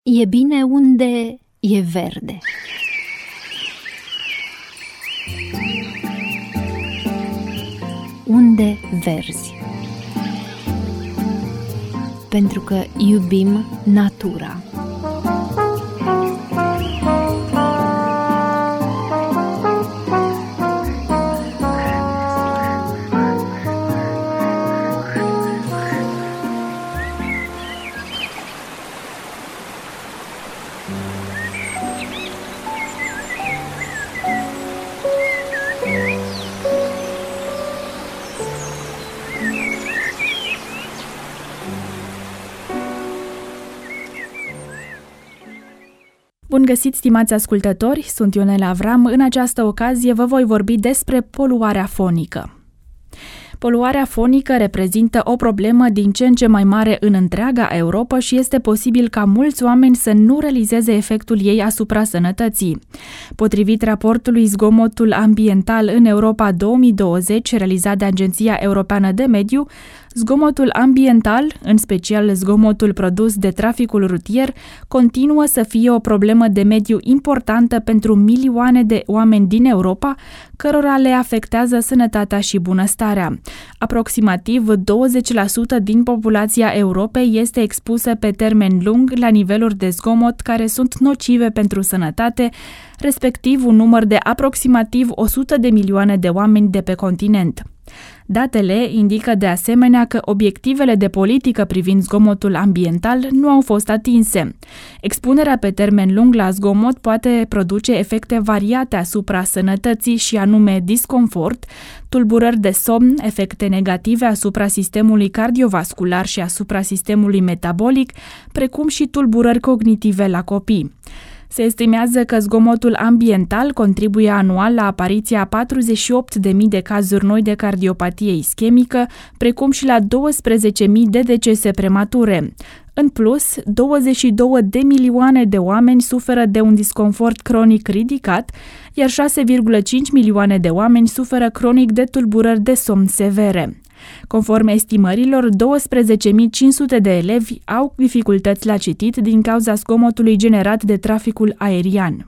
E bine unde e verde. Unde verzi. Pentru că iubim natura. Bun găsit, stimați ascultători, sunt Ionela Avram. În această ocazie vă voi vorbi despre poluarea fonică. Poluarea fonică reprezintă o problemă din ce în ce mai mare în întreaga Europa și este posibil ca mulți oameni să nu realizeze efectul ei asupra sănătății. Potrivit raportului Zgomotul ambiental în Europa 2020, realizat de Agenția Europeană de Mediu, zgomotul ambiental, în special zgomotul produs de traficul rutier, continuă să fie o problemă de mediu importantă pentru milioane de oameni din Europa, cărora le afectează sănătatea și bunăstarea. Aproximativ 20% din populația Europei este expusă pe termen lung la niveluri de zgomot care sunt nocive pentru sănătate, respectiv un număr de aproximativ 100 de milioane de oameni de pe continent. Datele indică de asemenea că obiectivele de politică privind zgomotul ambiental nu au fost atinse. Expunerea pe termen lung la zgomot poate produce efecte variate asupra sănătății și anume disconfort, tulburări de somn, efecte negative asupra sistemului cardiovascular și asupra sistemului metabolic, precum și tulburări cognitive la copii. Se estimează că zgomotul ambiental contribuie anual la apariția 48.000 de cazuri noi de cardiopatie ischemică, precum și la 12.000 de decese premature. În plus, 22 de milioane de oameni suferă de un disconfort cronic ridicat, iar 6,5 milioane de oameni suferă cronic de tulburări de somn severe. Conform estimărilor, 12.500 de elevi au dificultăți la citit din cauza zgomotului generat de traficul aerian.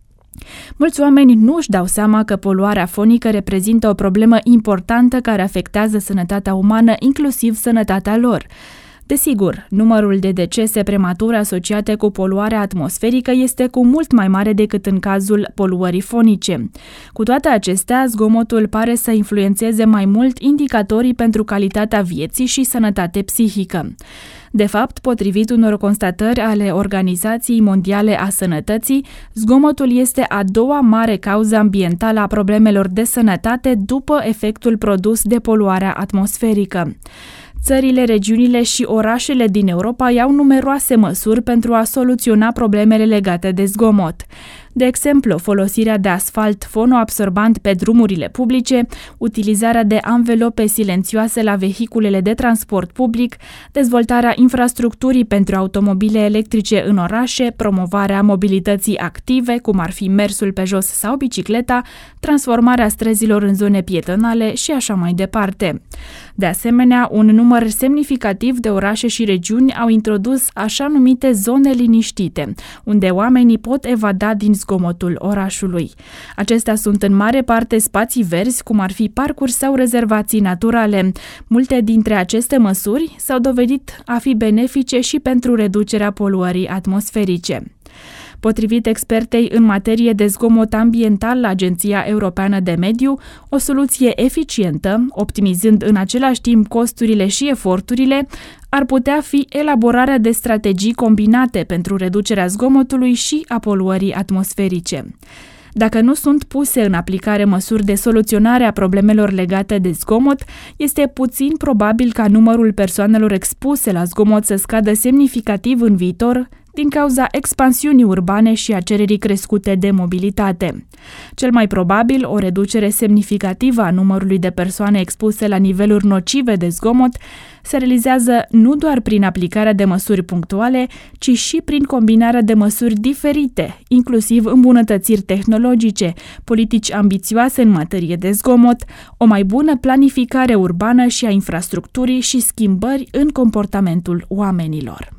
Mulți oameni nu își dau seama că poluarea fonică reprezintă o problemă importantă care afectează sănătatea umană, inclusiv sănătatea lor. Desigur, numărul de decese premature asociate cu poluarea atmosferică este cu mult mai mare decât în cazul poluării fonice. Cu toate acestea, zgomotul pare să influențeze mai mult indicatorii pentru calitatea vieții și sănătate psihică. De fapt, potrivit unor constatări ale Organizației Mondiale a Sănătății, zgomotul este a doua mare cauză ambientală a problemelor de sănătate după efectul produs de poluarea atmosferică. Țările, regiunile și orașele din Europa iau numeroase măsuri pentru a soluționa problemele legate de zgomot. De exemplu, folosirea de asfalt fonoabsorbant pe drumurile publice, utilizarea de anvelope silențioase la vehiculele de transport public, dezvoltarea infrastructurii pentru automobile electrice în orașe, promovarea mobilității active, cum ar fi mersul pe jos sau bicicleta, transformarea străzilor în zone pietonale și așa mai departe. De asemenea, un număr semnificativ de orașe și regiuni au introdus așa numite zone liniștite, unde oamenii pot evada din zgomotul orașului. Acestea sunt în mare parte spații verzi, cum ar fi parcuri sau rezervații naturale. Multe dintre aceste măsuri s-au dovedit a fi benefice și pentru reducerea poluării atmosferice. Potrivit expertei în materie de zgomot ambiental la Agenția Europeană de Mediu, o soluție eficientă, optimizând în același timp costurile și eforturile, ar putea fi elaborarea de strategii combinate pentru reducerea zgomotului și a poluării atmosferice. Dacă nu sunt puse în aplicare măsuri de soluționare a problemelor legate de zgomot, este puțin probabil ca numărul persoanelor expuse la zgomot să scadă semnificativ în viitor, din cauza expansiunii urbane și a cererii crescute de mobilitate. Cel mai probabil, o reducere semnificativă a numărului de persoane expuse la niveluri nocive de zgomot se realizează nu doar prin aplicarea de măsuri punctuale, ci și prin combinarea de măsuri diferite, inclusiv îmbunătățiri tehnologice, politici ambițioase în materie de zgomot, o mai bună planificare urbană și a infrastructurii și schimbări în comportamentul oamenilor.